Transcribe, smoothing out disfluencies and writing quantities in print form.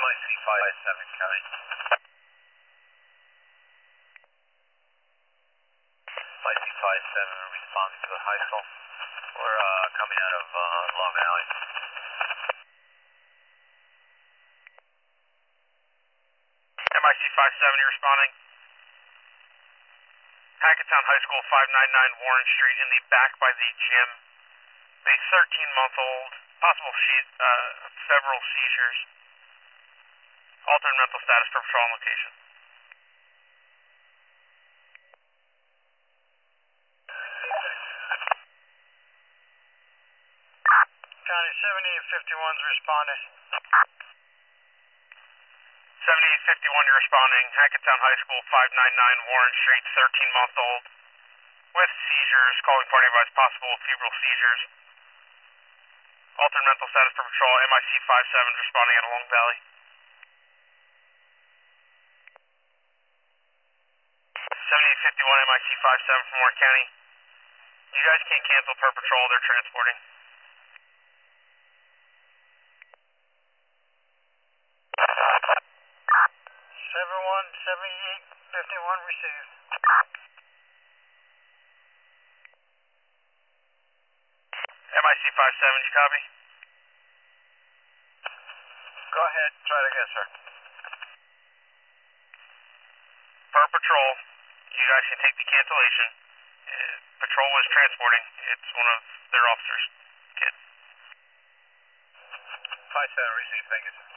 MIC-57 County. MIC-57 responding to the high school. We're coming out of Long Valley. MIC-57, you're responding. Hackettstown High School, 599 Warren Street, in the back by the gym. A 13-month-old, possible febrile seizures. Altered mental status for patrol on location. County 7851's responding. 7851, you're responding. Hackettstown High School, 599 Warren Street, 13-month-old with seizures. Calling party advised possible febrile seizures. Altered mental status for patrol. MIC-57 responding out of Long Valley. 7851 MIC-57 from Warren County. You guys can't cancel per patrol, they're transporting. Received. MIC-57, you copy? Go ahead, try it again, sir. Per patrol, you guys can take the cancellation. Patrol was transporting. It's one of their officers' kids. 57 received, thank you, sir.